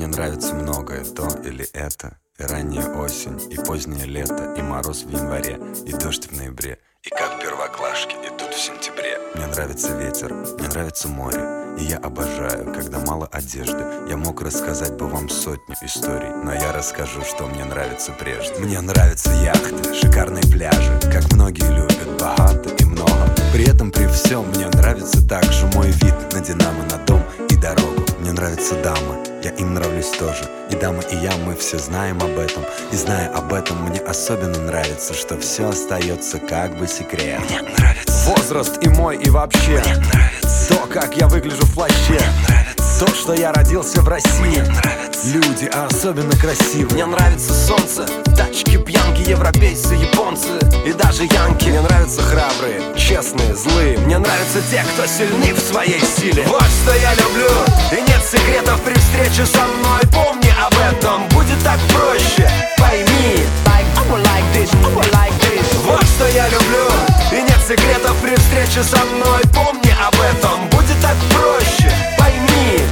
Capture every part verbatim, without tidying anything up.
нравится многое, то или это. И ранняя осень, и позднее лето, и мороз в январе, и дождь в ноябре, и как первоклашки идут в сентябре. Мне нравится ветер, мне нравится море, и я обожаю, когда мало одежды. Я мог рассказать бы вам сотню историй, но я расскажу, что мне нравится прежде. Мне нравятся яхты, шикарные пляжи, как многие любят, богато и много. При этом при всем мне нравится также мой вид на Динамо, на дом и дорогу. Мне нравятся дамы, я им нравлюсь тоже. И дамы, и я, мы все знаем об этом. И зная об этом, мне особенно нравится, что все остается как бы секретом. Мне нравится возраст и мой, и вообще. Мне нравится то, как я выгляжу в плаще. Мне нравится то, что я родился в России. Мне нравится люди, а особенно красивые. Мне нравится солнце, тачки, пьянки, европейцы, японцы и даже янки. Мне нравятся храбрые, честные, злые. Мне нравятся те, кто сильны в своей силе. Вот что я люблю, и нет секретов при встрече со мной. Помни об этом, будет так проще, пойми. Вот что я люблю, и нет секретов при встрече со мной. Помни об этом, будет так проще, пойми.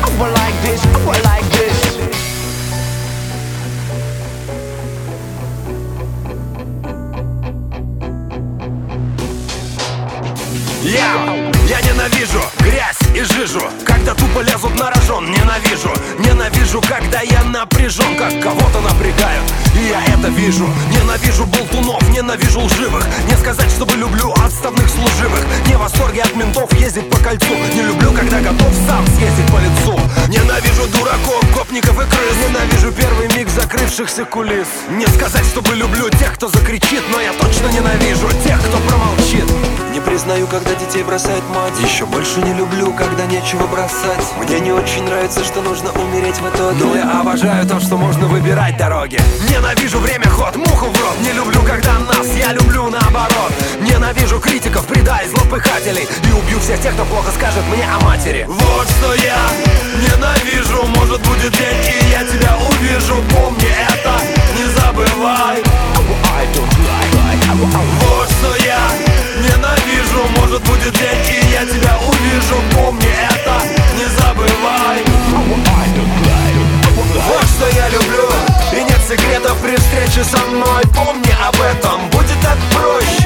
Я, я ненавижу грязь и жижу, когда тупо лезут на рожон. Ненавижу, ненавижу, когда я напряжен, как кого-то напрягают, и я это вижу. Ненавижу болтунов, ненавижу лживых. Не сказать, чтобы люблю отставных служивых. Не в восторге от ментов ездить по кольцу. Не люблю, когда готов сам съездить по лицу. Ненавижу дураков, гопников и крыс. Ненавижу первый миг закрывшихся кулис. Не сказать, чтобы люблю тех, кто закричит, но я точно ненавижу тех, кто промолчит. Не признаю, когда детей бросает мать. Еще больше не люблю, когда нечего бросать. Мне не очень нравится, что нужно умереть в итоге. Но я обожаю то, что можно выбирать дороги. Ненавижу время ход, муху в рот. Не люблю, когда нас, я люблю наоборот. Ненавижу критиков, предай злопыхателей. И убью всех тех, кто плохо скажет мне о матери. Вот что я ненавижу. Может будет день, и я тебя увижу. Помни это, не забывай. Вот что я ненавижу. Может будет день, и я тебя увижу. Помни это, не забывай. Вот что я люблю, и нет секретов при встрече со мной. Помни об этом, будет так проще.